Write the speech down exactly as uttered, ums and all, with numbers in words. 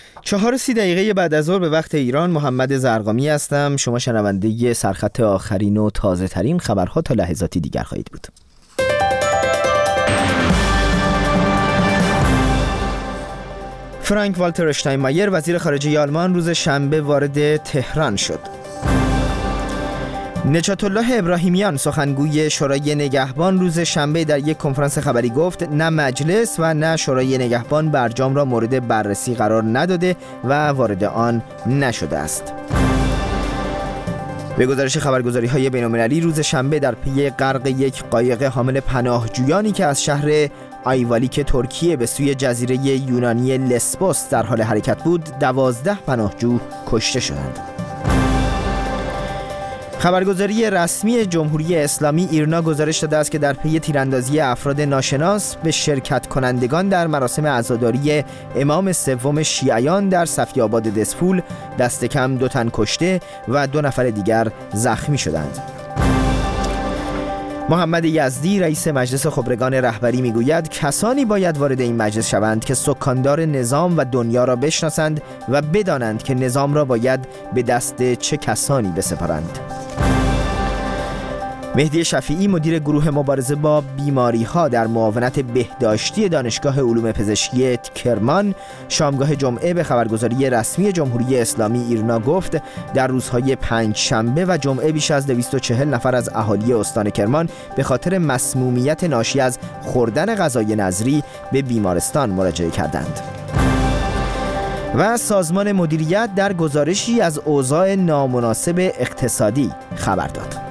چهار و سی دقیقه بعد از ظهر به وقت ایران، محمد زرقامی هستم. شما شنونده سرخط آخرین و تازه ترین خبرها تا لحظاتی دیگر خواهید بود. فرانک والتر اشتاینمایر وزیر خارجه آلمان روز شنبه وارد تهران شد. نجات الله ابراهیمیان سخنگوی شورای نگهبان روز شنبه در یک کنفرانس خبری گفت نه مجلس و نه شورای نگهبان برجام را مورد بررسی قرار نداده و وارد آن نشده است. به گزارش خبرگزاری‌های بین‌المللی روز شنبه در پی غرق یک قایق حامل پناهجویانی که از شهر آیوالیک ترکیه به سوی جزیره یونانی لسبوس در حال حرکت بود، دوازده پناهجو کشته شدند. خبرگزاری رسمی جمهوری اسلامی ایرنا گزارش داده است که در پی تیراندازی افراد ناشناس به شرکت کنندگان در مراسم عزاداری امام سوم شیعیان در صفی آباد دسفول دست کم دو تن کشته و دو نفر دیگر زخمی شدند. محمد یزدی رئیس مجلس خبرگان رهبری میگوید کسانی باید وارد این مجلس شوند که سکاندار نظام و دنیا را بشناسند و بدانند که نظام را باید به دست چه کسانی بسپارند. مهدی شفیعی مدیر گروه مبارزه با بیماری‌ها در معاونت بهداشتی دانشگاه علوم پزشکی کرمان شامگاه جمعه به خبرگزاری رسمی جمهوری اسلامی ایرنا گفت در روزهای پنج شنبه و جمعه بیش از دویست و چهل نفر از اهالی استان کرمان به خاطر مسمومیت ناشی از خوردن غذای نظری به بیمارستان مراجعه کردند. و سازمان مدیریت در گزارشی از اوضاع نامناسب اقتصادی خبر داد.